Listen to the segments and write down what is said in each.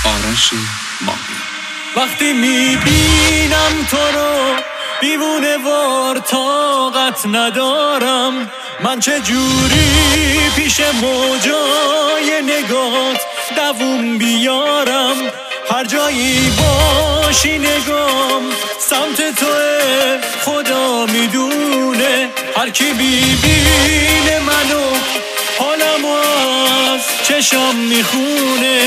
آرش ماهی. وقتی میبینم تو رو دیوونه وار طاقت ندارم، من چه جوری پیش موجای نگات دووم بیارم. هر جایی باشی نگام سمت توه، خدا میدونه هر کی بیبینه منو حالمو از چشام میخونه.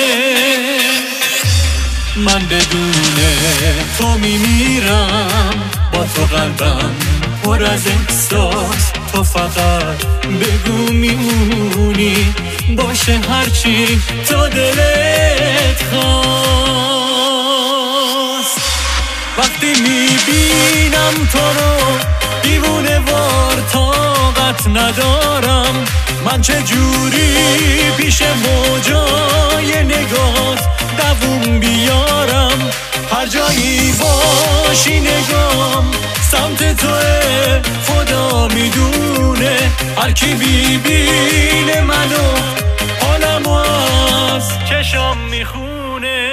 من بدونه تو میمیرم، با تو قلبم پر از احساس، تو فقط بگو میمونی، باشه هرچی تو دلت خواست. وقتی میبینم تو رو دیوونه وار طاقت ندارم، من چه جوری پیش موجای نگات دووم بیارم. هر جایی باشی نگام سمت توه، خدا میدونه هر کی بیبینه منو حالمو از چشام میخونه.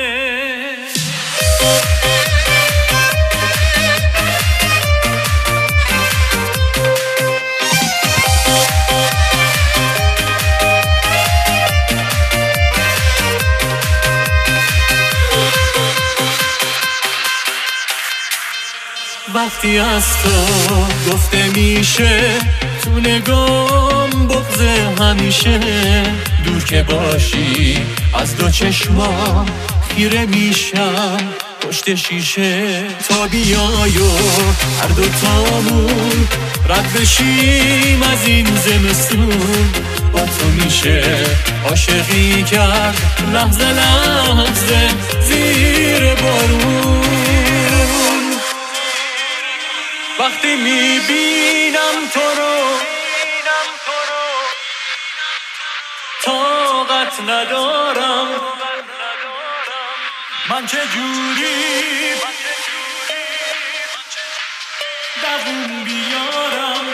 وقتی از تو گفته میشه تو نگام بغض همیشه، دور که باشی از دو چشمام خیره میشم پشت شیشه. تا بیای و هر دوتامون رد بشیم از این زمستون، با تو میشه عاشقی کرد لحظه لحظه زیر بارون. وقتی میبینم تو رو طاقت ندارم، من چه جوری دووم بیارم.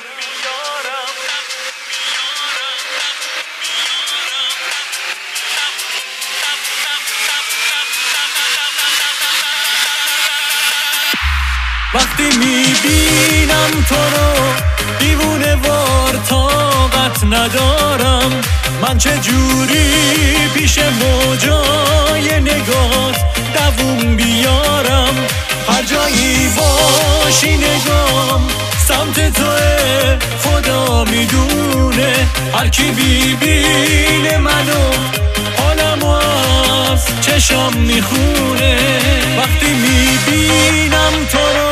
وقتی میبینم تو رو دیوونه وار طاقت ندارم، من چه جوری پیش موجای نگات دووم بیارم. هر جایی باشی نگام سمت توه، خدا میدونه هر کی بیبینه منو حالمو از چشام میخونه. وقتی میبینم تو رو